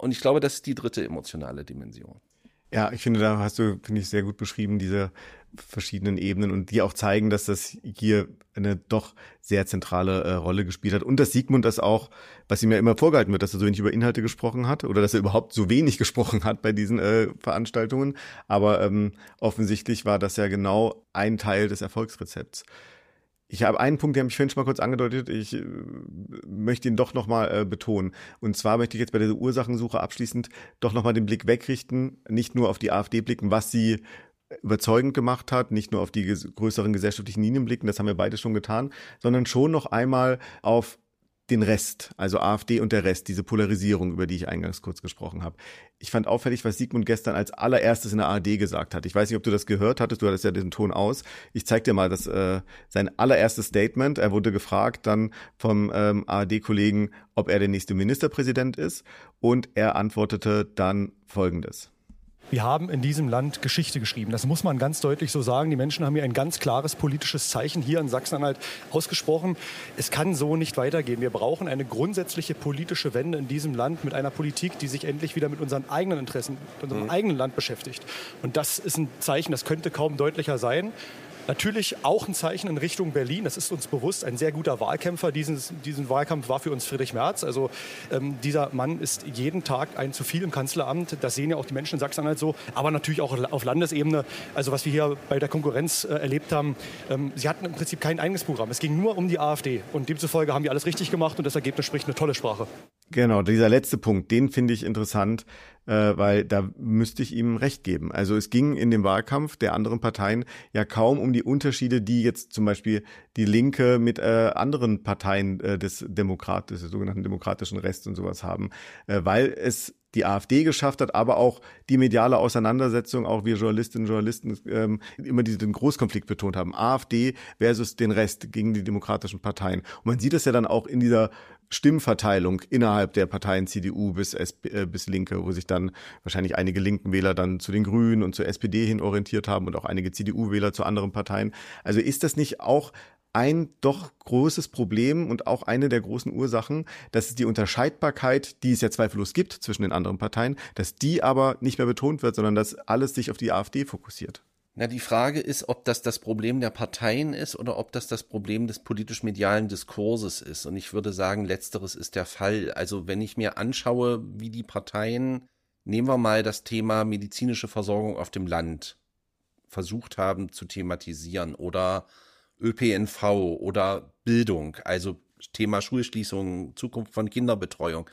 Und ich glaube, das ist die dritte emotionale Dimension. Ja, ich finde, da hast du, finde ich, sehr gut beschrieben, diese verschiedenen Ebenen und die auch zeigen, dass das hier eine doch sehr zentrale äh, Rolle gespielt hat und dass Sigmund das auch, was ihm ja immer vorgehalten wird, dass er so wenig über Inhalte gesprochen hat oder dass er überhaupt so wenig gesprochen hat bei diesen äh, Veranstaltungen, aber ähm, offensichtlich war das ja genau ein Teil des Erfolgsrezepts. Ich habe einen Punkt, den habe ich vorhin schon mal kurz angedeutet, ich äh, möchte ihn doch nochmal äh, betonen. Und zwar möchte ich jetzt bei dieser Ursachensuche abschließend doch nochmal den Blick wegrichten, nicht nur auf die AfD blicken, was sie überzeugend gemacht hat, nicht nur auf die ges- größeren gesellschaftlichen Linien blicken, das haben wir beide schon getan, sondern schon noch einmal auf den Rest, also AfD und der Rest, diese Polarisierung, über die ich eingangs kurz gesprochen habe. Ich fand auffällig, was Sigmund gestern als allererstes in der A R D gesagt hat. Ich weiß nicht, ob du das gehört hattest, du hattest ja den Ton aus. Ich zeig dir mal das, äh, sein allererstes Statement. Er wurde gefragt dann vom ähm, A R D-Kollegen, ob er der nächste Ministerpräsident ist, und er antwortete dann Folgendes. Wir haben in diesem Land Geschichte geschrieben. Das muss man ganz deutlich so sagen. Die Menschen haben hier ein ganz klares politisches Zeichen hier in Sachsen-Anhalt ausgesprochen. Es kann so nicht weitergehen. Wir brauchen eine grundsätzliche politische Wende in diesem Land mit einer Politik, die sich endlich wieder mit unseren eigenen Interessen, mit unserem mhm. eigenen Land beschäftigt. Und das ist ein Zeichen, das könnte kaum deutlicher sein. Natürlich auch ein Zeichen in Richtung Berlin, das ist uns bewusst, ein sehr guter Wahlkämpfer. Diesen, diesen Wahlkampf war für uns Friedrich Merz. Also ähm, dieser Mann ist jeden Tag ein zu viel im Kanzleramt. Das sehen ja auch die Menschen in Sachsen-Anhalt so, aber natürlich auch auf Landesebene. Also was wir hier bei der Konkurrenz äh, erlebt haben, ähm, sie hatten im Prinzip kein eigenes Programm. Es ging nur um die AfD und demzufolge haben wir alles richtig gemacht und das Ergebnis spricht eine tolle Sprache. Genau, dieser letzte Punkt, den finde ich interessant, äh, weil da müsste ich ihm recht geben. Also es ging in dem Wahlkampf der anderen Parteien ja kaum um die Unterschiede, die jetzt zum Beispiel die Linke mit äh, anderen Parteien äh, des Demokrat, des sogenannten demokratischen Rechts und sowas haben, äh, weil es die AfD geschafft hat, aber auch die mediale Auseinandersetzung, auch wir Journalistinnen und Journalisten ähm, immer diesen Großkonflikt betont haben. AfD versus den Rest gegen die demokratischen Parteien. Und man sieht es ja dann auch in dieser Stimmverteilung innerhalb der Parteien C D U bis S P, äh, bis Linke, wo sich dann wahrscheinlich einige linken Wähler dann zu den Grünen und zur S P D hin orientiert haben und auch einige C D U-Wähler zu anderen Parteien. Also ist das nicht auch ein doch großes Problem und auch eine der großen Ursachen, dass es die Unterscheidbarkeit, die es ja zweifellos gibt zwischen den anderen Parteien, dass die aber nicht mehr betont wird, sondern dass alles sich auf die AfD fokussiert? Na, die Frage ist, ob das das Problem der Parteien ist oder ob das das Problem des politisch-medialen Diskurses ist. Und ich würde sagen, letzteres ist der Fall. Also wenn ich mir anschaue, wie die Parteien, nehmen wir mal das Thema medizinische Versorgung auf dem Land, versucht haben zu thematisieren oder Ö P N V oder Bildung, also Thema Schulschließung, Zukunft von Kinderbetreuung.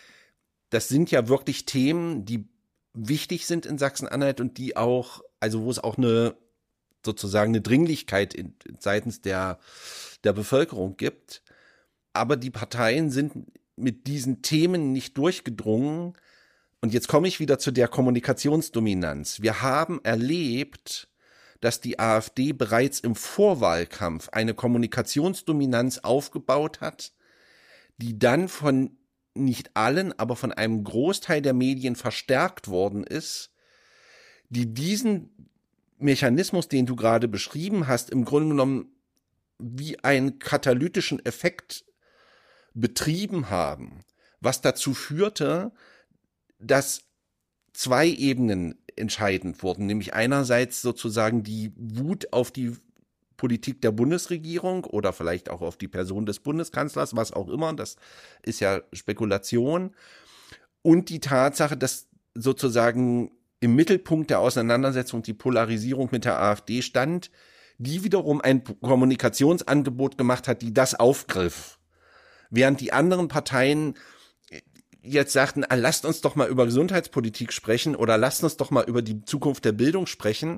Das sind ja wirklich Themen, die wichtig sind in Sachsen-Anhalt und die auch, also wo es auch eine sozusagen eine Dringlichkeit in, seitens der, der Bevölkerung gibt. Aber die Parteien sind mit diesen Themen nicht durchgedrungen. Und jetzt komme ich wieder zu der Kommunikationsdominanz. Wir haben erlebt, dass die AfD bereits im Vorwahlkampf eine Kommunikationsdominanz aufgebaut hat, die dann von nicht allen, aber von einem Großteil der Medien verstärkt worden ist, die diesen Mechanismus, den du gerade beschrieben hast, im Grunde genommen wie einen katalytischen Effekt betrieben haben, was dazu führte, dass zwei Ebenen entscheidend wurden, nämlich einerseits sozusagen die Wut auf die Politik der Bundesregierung oder vielleicht auch auf die Person des Bundeskanzlers, was auch immer, das ist ja Spekulation, und die Tatsache, dass sozusagen im Mittelpunkt der Auseinandersetzung die Polarisierung mit der AfD stand, die wiederum ein Kommunikationsangebot gemacht hat, die das aufgriff, während die anderen Parteien jetzt sagten, ah, lasst uns doch mal über Gesundheitspolitik sprechen oder lasst uns doch mal über die Zukunft der Bildung sprechen.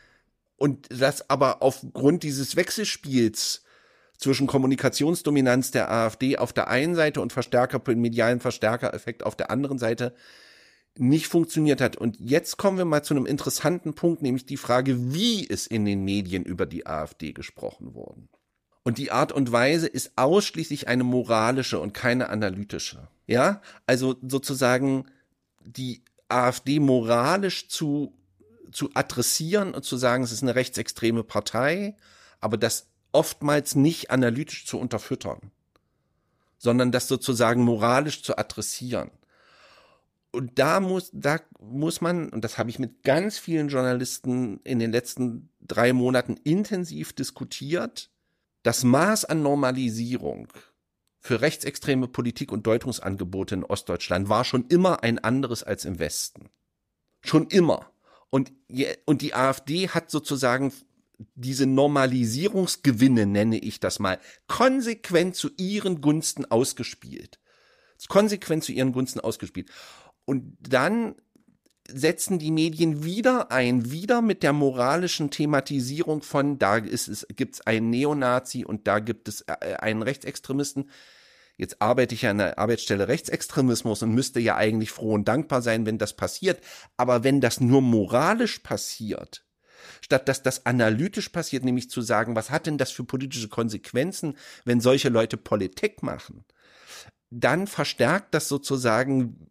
Und das aber aufgrund dieses Wechselspiels zwischen Kommunikationsdominanz der AfD auf der einen Seite und Verstärker, medialen Verstärkereffekt auf der anderen Seite nicht funktioniert hat. Und jetzt kommen wir mal zu einem interessanten Punkt, nämlich die Frage, wie ist in den Medien über die AfD gesprochen worden? Und die Art und Weise ist ausschließlich eine moralische und keine analytische. Ja, also sozusagen die AfD moralisch zu, zu adressieren und zu sagen, es ist eine rechtsextreme Partei, aber das oftmals nicht analytisch zu unterfüttern, sondern das sozusagen moralisch zu adressieren. Und da muss, da muss man, und das habe ich mit ganz vielen Journalisten in den letzten drei Monaten intensiv diskutiert, das Maß an Normalisierung für rechtsextreme Politik und Deutungsangebote in Ostdeutschland war schon immer ein anderes als im Westen. Schon immer. Und, und die AfD hat sozusagen diese Normalisierungsgewinne, nenne ich das mal, konsequent zu ihren Gunsten ausgespielt. Konsequent zu ihren Gunsten ausgespielt. Und dann setzen die Medien wieder ein, wieder mit der moralischen Thematisierung von, da ist es, gibt's einen Neonazi und da gibt es einen Rechtsextremisten. Jetzt arbeite ich ja an der Arbeitsstelle Rechtsextremismus und müsste ja eigentlich froh und dankbar sein, wenn das passiert. Aber wenn das nur moralisch passiert, statt dass das analytisch passiert, nämlich zu sagen, was hat denn das für politische Konsequenzen, wenn solche Leute Politik machen, dann verstärkt das sozusagen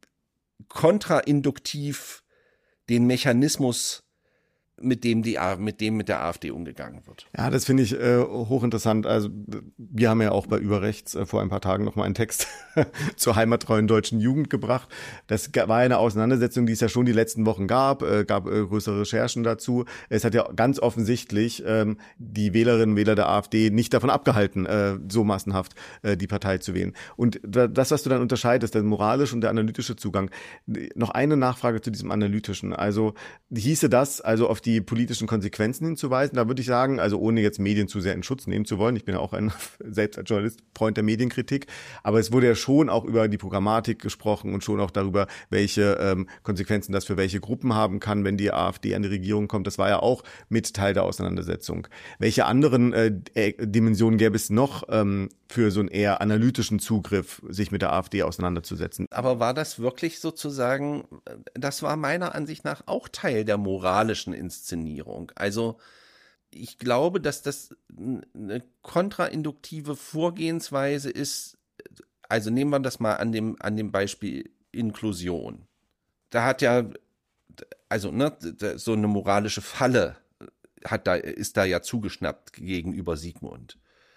kontrainduktiv den Mechanismus, mit dem die mit dem mit der AfD umgegangen wird. Ja, das finde ich äh, hochinteressant. Also wir haben ja auch bei Überrechts äh, vor ein paar Tagen noch mal einen Text zur heimattreuen deutschen Jugend gebracht. Das war eine Auseinandersetzung, die es ja schon die letzten Wochen gab, äh, gab äh, größere Recherchen dazu. Es hat ja ganz offensichtlich ähm, die Wählerinnen und Wähler der AfD nicht davon abgehalten, äh, so massenhaft äh, die Partei zu wählen. Und das, was du dann unterscheidest, der moralische und der analytische Zugang. Noch eine Nachfrage zu diesem analytischen. Also hieße das, also auf die die politischen Konsequenzen hinzuweisen. Da würde ich sagen, also ohne jetzt Medien zu sehr in Schutz nehmen zu wollen, ich bin ja auch ein, selbst als Journalist, Freund der Medienkritik, aber es wurde ja schon auch über die Programmatik gesprochen und schon auch darüber, welche ähm, Konsequenzen das für welche Gruppen haben kann, wenn die AfD an die Regierung kommt. Das war ja auch mit Teil der Auseinandersetzung. Welche anderen äh, Dimensionen gäbe es noch ähm, für so einen eher analytischen Zugriff, sich mit der AfD auseinanderzusetzen? Aber war das wirklich sozusagen, das war meiner Ansicht nach auch Teil der moralischen Inszenierung. Inszenierung. Also ich glaube, dass das eine kontrainduktive Vorgehensweise ist. Also nehmen wir das mal an dem an dem Beispiel Inklusion. Da hat ja also ne, so eine moralische Falle hat da ist da ja zugeschnappt gegenüber Sigmund.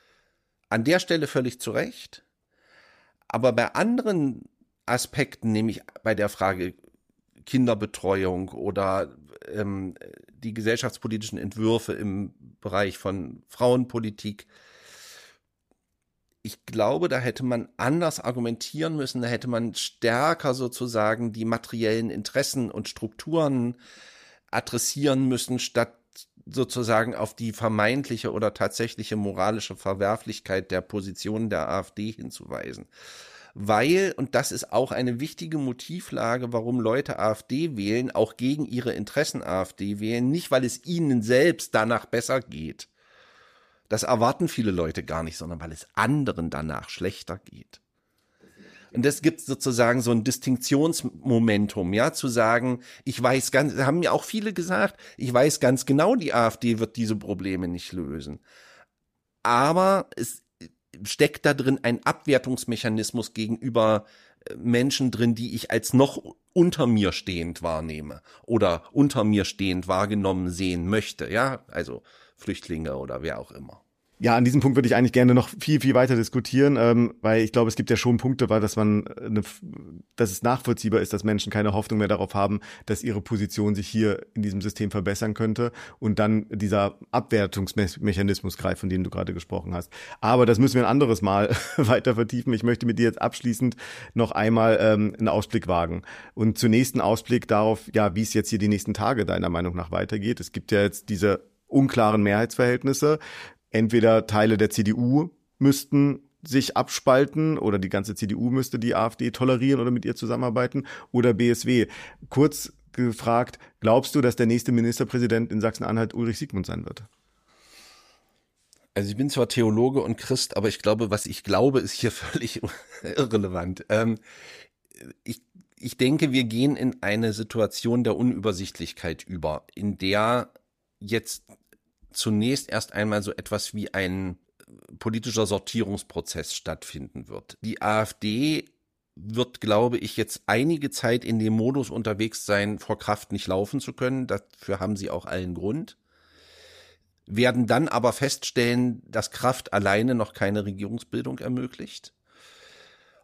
An der Stelle völlig zu Recht. Aber bei anderen Aspekten, nämlich bei der Frage Kinderbetreuung oder ähm, die gesellschaftspolitischen Entwürfe im Bereich von Frauenpolitik. Ich glaube, da hätte man anders argumentieren müssen, da hätte man stärker sozusagen die materiellen Interessen und Strukturen adressieren müssen, statt sozusagen auf die vermeintliche oder tatsächliche moralische Verwerflichkeit der Position der AfD hinzuweisen. Weil, und das ist auch eine wichtige Motivlage, warum Leute AfD wählen, auch gegen ihre Interessen AfD wählen, nicht weil es ihnen selbst danach besser geht. Das erwarten viele Leute gar nicht, sondern weil es anderen danach schlechter geht. Und das gibt sozusagen so ein Distinktionsmomentum, ja, zu sagen, ich weiß ganz, haben ja auch viele gesagt, ich weiß ganz genau, die AfD wird diese Probleme nicht lösen. Aber es steckt da drin ein Abwertungsmechanismus gegenüber Menschen drin, die ich als noch unter mir stehend wahrnehme oder unter mir stehend wahrgenommen sehen möchte, ja, also Flüchtlinge oder wer auch immer. Ja, an diesem Punkt würde ich eigentlich gerne noch viel, viel weiter diskutieren, ähm, weil ich glaube, es gibt ja schon Punkte, weil dass man, eine, dass es nachvollziehbar ist, dass Menschen keine Hoffnung mehr darauf haben, dass ihre Position sich hier in diesem System verbessern könnte und dann dieser Abwertungsmechanismus greift, von dem du gerade gesprochen hast. Aber das müssen wir ein anderes Mal weiter vertiefen. Ich möchte mit dir jetzt abschließend noch einmal ähm, einen Ausblick wagen und zunächst einen Ausblick darauf, ja, wie es jetzt hier die nächsten Tage deiner Meinung nach weitergeht. Es gibt ja jetzt diese unklaren Mehrheitsverhältnisse. Entweder Teile der C D U müssten sich abspalten oder die ganze C D U müsste die AfD tolerieren oder mit ihr zusammenarbeiten oder B S W. Kurz gefragt, glaubst du, dass der nächste Ministerpräsident in Sachsen-Anhalt Ulrich Siegmund sein wird? Also ich bin zwar Theologe und Christ, aber ich glaube, was ich glaube, ist hier völlig irrelevant. Ähm, ich, ich denke, wir gehen in eine Situation der Unübersichtlichkeit über, in der jetzt zunächst erst einmal so etwas wie ein politischer Sortierungsprozess stattfinden wird. Die AfD wird, glaube ich, jetzt einige Zeit in dem Modus unterwegs sein, vor Kraft nicht laufen zu können. Dafür haben sie auch allen Grund. Werden dann aber feststellen, dass Kraft alleine noch keine Regierungsbildung ermöglicht.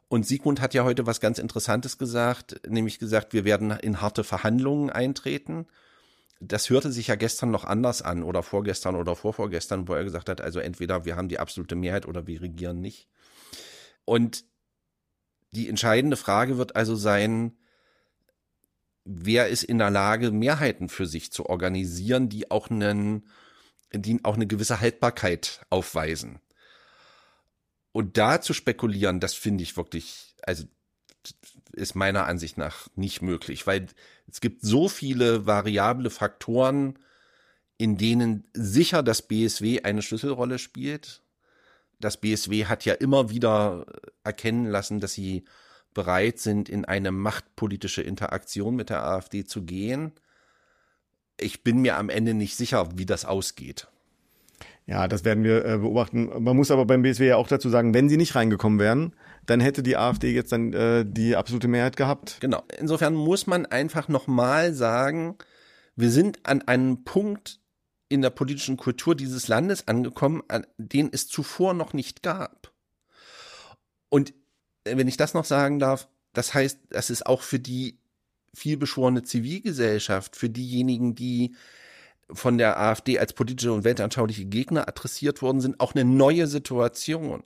Und Sigmund hat ja heute was ganz Interessantes gesagt, nämlich gesagt, wir werden in harte Verhandlungen eintreten. Das hörte sich ja gestern noch anders an oder vorgestern oder vorvorgestern, wo er gesagt hat, also entweder wir haben die absolute Mehrheit oder wir regieren nicht. Und die entscheidende Frage wird also sein, wer ist in der Lage, Mehrheiten für sich zu organisieren, die auch einen, die auch eine gewisse Haltbarkeit aufweisen. Und da zu spekulieren, das finde ich wirklich, also ist meiner Ansicht nach nicht möglich, weil es gibt so viele variable Faktoren, in denen sicher das B S W eine Schlüsselrolle spielt. Das B S W hat ja immer wieder erkennen lassen, dass sie bereit sind, in eine machtpolitische Interaktion mit der AfD zu gehen. Ich bin mir am Ende nicht sicher, wie das ausgeht. Ja, das werden wir äh, beobachten. Man muss aber beim B S W ja auch dazu sagen, wenn sie nicht reingekommen wären, dann hätte die AfD jetzt dann äh, die absolute Mehrheit gehabt. Genau. Insofern muss man einfach nochmal sagen, wir sind an einem Punkt in der politischen Kultur dieses Landes angekommen, an den es zuvor noch nicht gab. Und wenn ich das noch sagen darf, das heißt, das ist auch für die vielbeschworene Zivilgesellschaft, für diejenigen, die von der AfD als politische und weltanschauliche Gegner adressiert worden sind, auch eine neue Situation.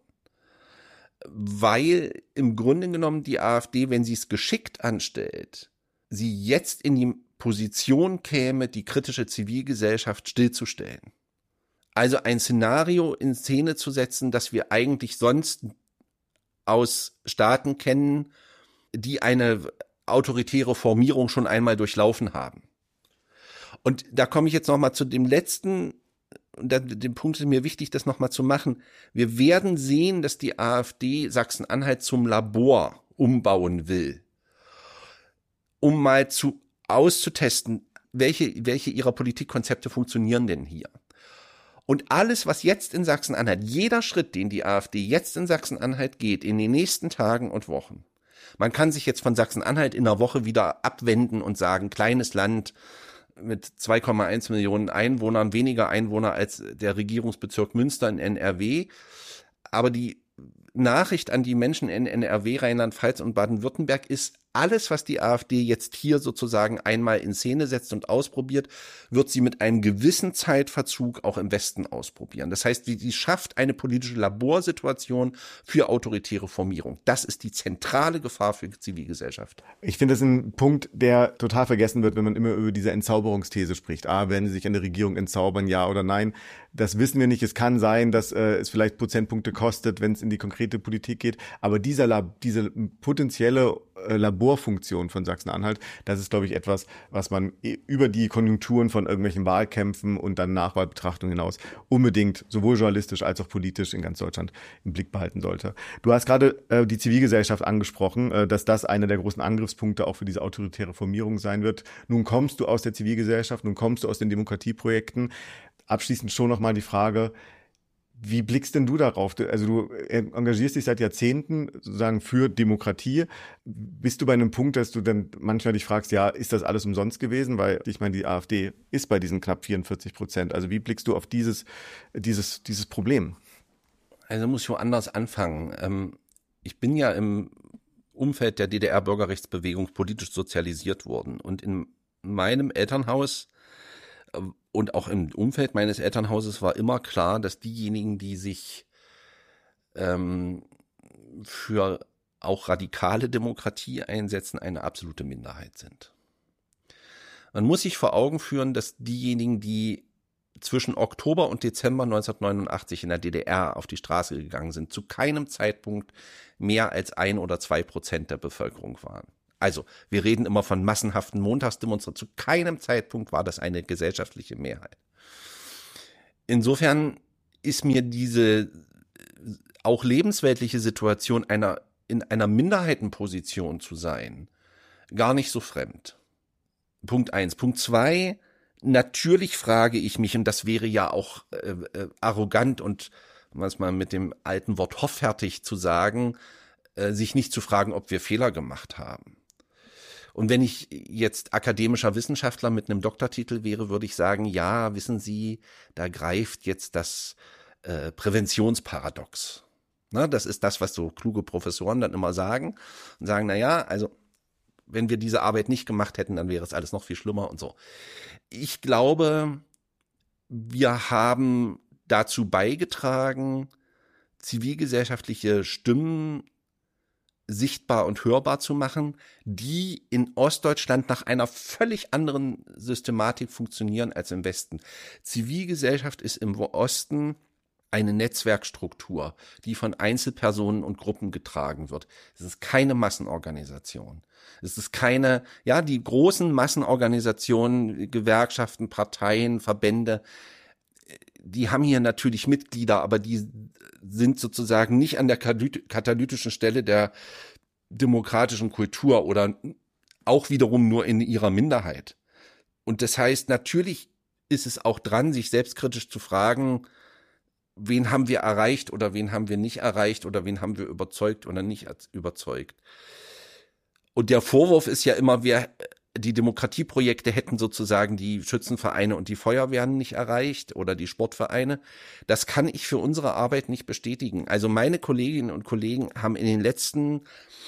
Weil im Grunde genommen die AfD, wenn sie es geschickt anstellt, sie jetzt in die Position käme, die kritische Zivilgesellschaft stillzustellen. Also ein Szenario in Szene zu setzen, das wir eigentlich sonst aus Staaten kennen, die eine autoritäre Formierung schon einmal durchlaufen haben. Und da komme ich jetzt nochmal zu dem letzten, dem Punkt ist mir wichtig, das nochmal zu machen. Wir werden sehen, dass die AfD Sachsen-Anhalt zum Labor umbauen will, um mal zu auszutesten, welche, welche ihrer Politikkonzepte funktionieren denn hier. Und alles, was jetzt in Sachsen-Anhalt, jeder Schritt, den die AfD jetzt in Sachsen-Anhalt geht, in den nächsten Tagen und Wochen, man kann sich jetzt von Sachsen-Anhalt in einer Woche wieder abwenden und sagen, kleines Land mit zwei Komma eins Millionen Einwohnern, weniger Einwohner als der Regierungsbezirk Münster in N R W. Aber die Nachricht an die Menschen in N R W, Rheinland-Pfalz und Baden-Württemberg ist, alles, was die AfD jetzt hier sozusagen einmal in Szene setzt und ausprobiert, wird sie mit einem gewissen Zeitverzug auch im Westen ausprobieren. Das heißt, sie schafft eine politische Laborsituation für autoritäre Formierung. Das ist die zentrale Gefahr für die Zivilgesellschaft. Ich finde das ein Punkt, der total vergessen wird, wenn man immer über diese Entzauberungsthese spricht. Ah, werden sie sich an der Regierung entzaubern, ja oder nein? Das wissen wir nicht. Es kann sein, dass äh, es vielleicht Prozentpunkte kostet, wenn es in die konkrete Politik geht. Aber dieser Lab, diese potenzielle äh, Laborfunktion von Sachsen-Anhalt, das ist, glaube ich, etwas, was man über die Konjunkturen von irgendwelchen Wahlkämpfen und dann Nachwahlbetrachtungen hinaus unbedingt sowohl journalistisch als auch politisch in ganz Deutschland im Blick behalten sollte. Du hast gerade äh, die Zivilgesellschaft angesprochen, äh, dass das einer der großen Angriffspunkte auch für diese autoritäre Formierung sein wird. Nun kommst du aus der Zivilgesellschaft, nun kommst du aus den Demokratieprojekten. Abschließend schon nochmal die Frage, wie blickst denn du darauf? Also du engagierst dich seit Jahrzehnten sozusagen für Demokratie. Bist du bei einem Punkt, dass du dann manchmal dich fragst, ja, ist das alles umsonst gewesen? Weil ich meine, die AfD ist bei diesen knapp vierundvierzig Prozent. Also wie blickst du auf dieses, dieses, dieses Problem? Also muss ich woanders anfangen. Ich bin ja im Umfeld der D D R-Bürgerrechtsbewegung politisch sozialisiert worden. Und in meinem Elternhaus und auch im Umfeld meines Elternhauses war immer klar, dass diejenigen, die sich ähm, für auch radikale Demokratie einsetzen, eine absolute Minderheit sind. Man muss sich vor Augen führen, dass diejenigen, die zwischen Oktober und Dezember neunzehnhundertneunundachtzig in der D D R auf die Straße gegangen sind, zu keinem Zeitpunkt mehr als ein oder zwei Prozent der Bevölkerung waren. Also, wir reden immer von massenhaften Montagsdemonstrationen. Zu keinem Zeitpunkt war das eine gesellschaftliche Mehrheit. Insofern ist mir diese auch lebensweltliche Situation einer, in einer Minderheitenposition zu sein, gar nicht so fremd. Punkt eins. Punkt zwei, natürlich frage ich mich, und das wäre ja auch äh, äh, arrogant und manchmal mit dem alten Wort hoffärtig zu sagen, äh, sich nicht zu fragen, ob wir Fehler gemacht haben. Und wenn ich jetzt akademischer Wissenschaftler mit einem Doktortitel wäre, würde ich sagen, ja, wissen Sie, da greift jetzt das äh, Präventionsparadox. Na, das ist das, was so kluge Professoren dann immer sagen und sagen, na ja, also wenn wir diese Arbeit nicht gemacht hätten, dann wäre es alles noch viel schlimmer und so. Ich glaube, wir haben dazu beigetragen, zivilgesellschaftliche Stimmen sichtbar und hörbar zu machen, die in Ostdeutschland nach einer völlig anderen Systematik funktionieren als im Westen. Zivilgesellschaft ist im Osten eine Netzwerkstruktur, die von Einzelpersonen und Gruppen getragen wird. Es ist keine Massenorganisation. Es ist keine, ja, die großen Massenorganisationen, Gewerkschaften, Parteien, Verbände, die haben hier natürlich Mitglieder, aber die sind sozusagen nicht an der katalytischen Stelle der demokratischen Kultur oder auch wiederum nur in ihrer Minderheit. Und das heißt, natürlich ist es auch dran, sich selbstkritisch zu fragen, wen haben wir erreicht oder wen haben wir nicht erreicht oder wen haben wir überzeugt oder nicht überzeugt. Und der Vorwurf ist ja immer, wir, die Demokratieprojekte hätten sozusagen die Schützenvereine und die Feuerwehren nicht erreicht oder die Sportvereine. Das kann ich für unsere Arbeit nicht bestätigen. Also meine Kolleginnen und Kollegen haben in den letzten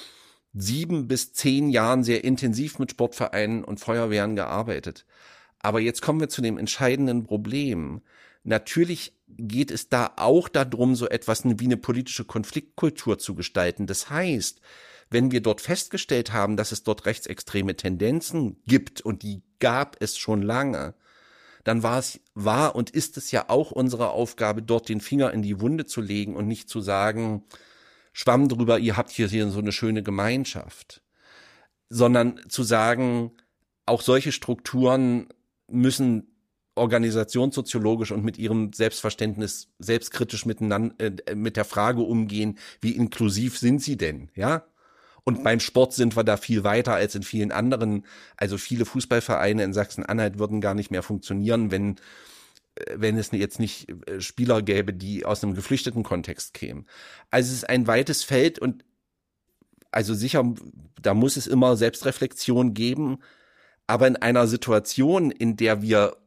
sieben bis zehn Jahren sehr intensiv mit Sportvereinen und Feuerwehren gearbeitet. Aber jetzt kommen wir zu dem entscheidenden Problem. Natürlich geht es da auch darum, so etwas wie eine politische Konfliktkultur zu gestalten. Das heißt, wenn wir dort festgestellt haben, dass es dort rechtsextreme Tendenzen gibt, und die gab es schon lange, dann war es, war und ist es ja auch unsere Aufgabe, dort den Finger in die Wunde zu legen und nicht zu sagen, Schwamm drüber, ihr habt hier, hier so eine schöne Gemeinschaft, sondern zu sagen, auch solche Strukturen müssen organisationssoziologisch und mit ihrem Selbstverständnis selbstkritisch miteinander, äh, mit der Frage umgehen, wie inklusiv sind sie denn, ja? Und beim Sport sind wir da viel weiter als in vielen anderen. Also viele Fußballvereine in Sachsen-Anhalt würden gar nicht mehr funktionieren, wenn wenn es jetzt nicht Spieler gäbe, die aus einem geflüchteten Kontext kämen. Also es ist ein weites Feld und also sicher, da muss es immer Selbstreflexion geben, aber in einer Situation, in der wir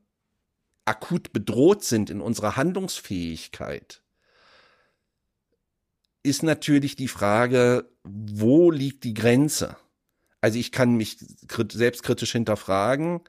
akut bedroht sind in unserer Handlungsfähigkeit, ist natürlich die Frage, wo liegt die Grenze? Also ich kann mich selbstkritisch hinterfragen.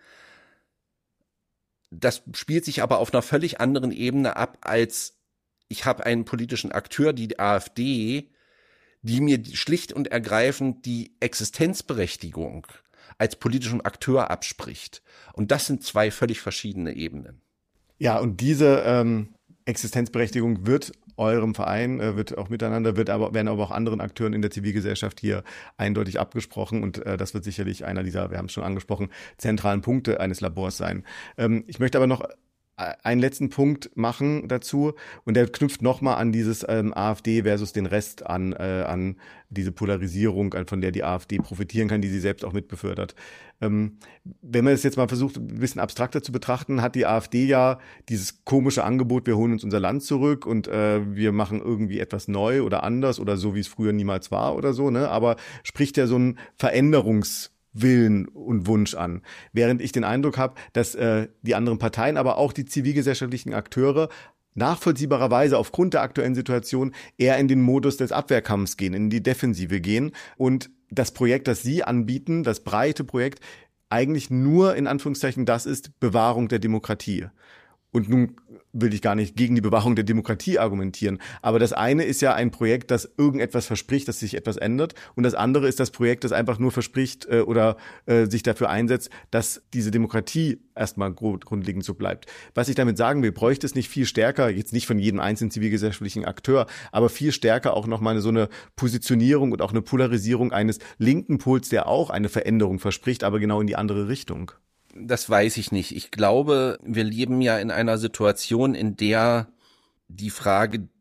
Das spielt sich aber auf einer völlig anderen Ebene ab, als ich habe einen politischen Akteur, die AfD, die mir schlicht und ergreifend die Existenzberechtigung als politischen Akteur abspricht. Und das sind zwei völlig verschiedene Ebenen. Ja, und diese ähm, Existenzberechtigung wird eurem Verein, äh, wird auch miteinander, wird aber, werden aber auch anderen Akteuren in der Zivilgesellschaft hier eindeutig abgesprochen. Und äh, das wird sicherlich einer dieser, wir haben es schon angesprochen, zentralen Punkte eines Labors sein. Ähm, ich möchte aber noch einen letzten Punkt machen dazu, und der knüpft nochmal an dieses ähm, AfD versus den Rest an, äh, an diese Polarisierung, von der die AfD profitieren kann, die sie selbst auch mitbefördert. Ähm, wenn man es jetzt mal versucht, ein bisschen abstrakter zu betrachten, hat die AfD ja dieses komische Angebot, wir holen uns unser Land zurück und äh, wir machen irgendwie etwas neu oder anders oder so, wie es früher niemals war oder so, ne? Aber spricht ja so ein Veränderungs- Willen und Wunsch an. Während ich den Eindruck habe, dass äh, die anderen Parteien, aber auch die zivilgesellschaftlichen Akteure nachvollziehbarerweise aufgrund der aktuellen Situation eher in den Modus des Abwehrkampfs gehen, in die Defensive gehen und das Projekt, das sie anbieten, das breite Projekt, eigentlich nur in Anführungszeichen das ist, Bewahrung der Demokratie. Und nun will ich gar nicht gegen die Bewahrung der Demokratie argumentieren. Aber das eine ist ja ein Projekt, das irgendetwas verspricht, dass sich etwas ändert. Und das andere ist das Projekt, das einfach nur verspricht äh, oder äh, sich dafür einsetzt, dass diese Demokratie erstmal grund- grundlegend so bleibt. Was ich damit sagen will, bräuchte es nicht viel stärker, jetzt nicht von jedem einzelnen zivilgesellschaftlichen Akteur, aber viel stärker auch nochmal so eine Positionierung und auch eine Polarisierung eines linken Pols, der auch eine Veränderung verspricht, aber genau in die andere Richtung. Das weiß ich nicht. Ich glaube, wir leben ja in einer Situation, in der die Frage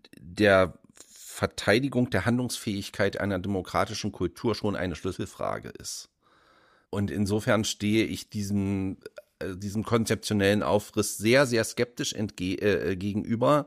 der Verteidigung der Handlungsfähigkeit einer demokratischen Kultur schon eine Schlüsselfrage ist. Und insofern stehe ich diesem, äh, diesem konzeptionellen Aufriss sehr, sehr skeptisch entge- äh, gegenüber,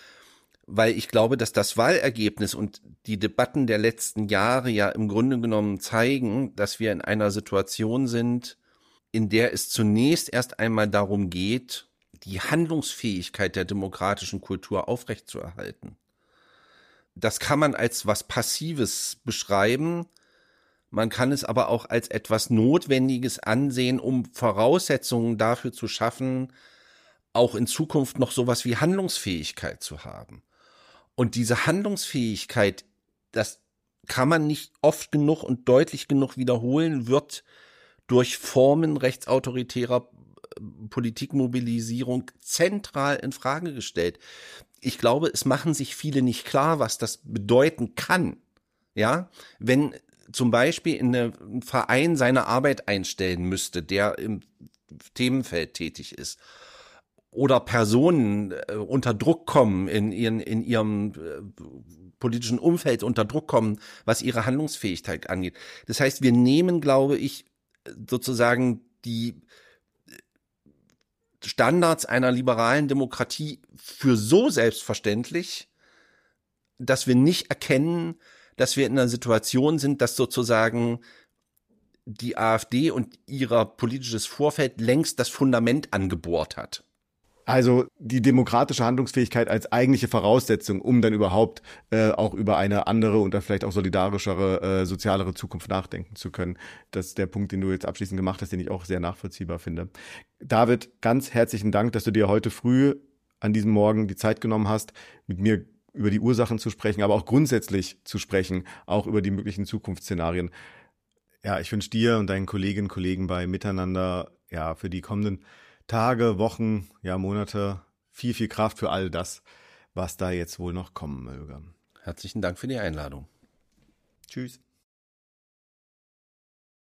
weil ich glaube, dass das Wahlergebnis und die Debatten der letzten Jahre ja im Grunde genommen zeigen, dass wir in einer Situation sind, in der es zunächst erst einmal darum geht, die Handlungsfähigkeit der demokratischen Kultur aufrechtzuerhalten. das kann man als was Passives beschreiben. Man kann es aber auch als etwas Notwendiges ansehen, um Voraussetzungen dafür zu schaffen, auch in Zukunft noch sowas wie Handlungsfähigkeit zu haben. Und diese Handlungsfähigkeit, das kann man nicht oft genug und deutlich genug wiederholen, wird durch Formen rechtsautoritärer Politikmobilisierung zentral in Frage gestellt. Ich glaube, es machen sich viele nicht klar, was das bedeuten kann. Ja, wenn zum Beispiel in einem Verein seine Arbeit einstellen müsste, der im Themenfeld tätig ist, oder Personen äh, unter Druck kommen, in, ihren, in ihrem äh, politischen Umfeld unter Druck kommen, was ihre Handlungsfähigkeit angeht. Das heißt, wir nehmen, glaube ich, sozusagen die Standards einer liberalen Demokratie für so selbstverständlich, dass wir nicht erkennen, dass wir in einer Situation sind, dass sozusagen die AfD und ihr politisches Vorfeld längst das Fundament angebohrt hat. Also die demokratische Handlungsfähigkeit als eigentliche Voraussetzung, um dann überhaupt äh, auch über eine andere und dann vielleicht auch solidarischere, äh, sozialere Zukunft nachdenken zu können. Das ist der Punkt, den du jetzt abschließend gemacht hast, den ich auch sehr nachvollziehbar finde. David, ganz herzlichen Dank, dass du dir heute früh an diesem Morgen die Zeit genommen hast, mit mir über die Ursachen zu sprechen, aber auch grundsätzlich zu sprechen, auch über die möglichen Zukunftsszenarien. Ja, ich wünsche dir und deinen Kolleginnen und Kollegen bei Miteinander ja für die kommenden Tage, Wochen, ja Monate viel, viel Kraft für all das, was da jetzt wohl noch kommen möge. Herzlichen Dank für die Einladung. Tschüss.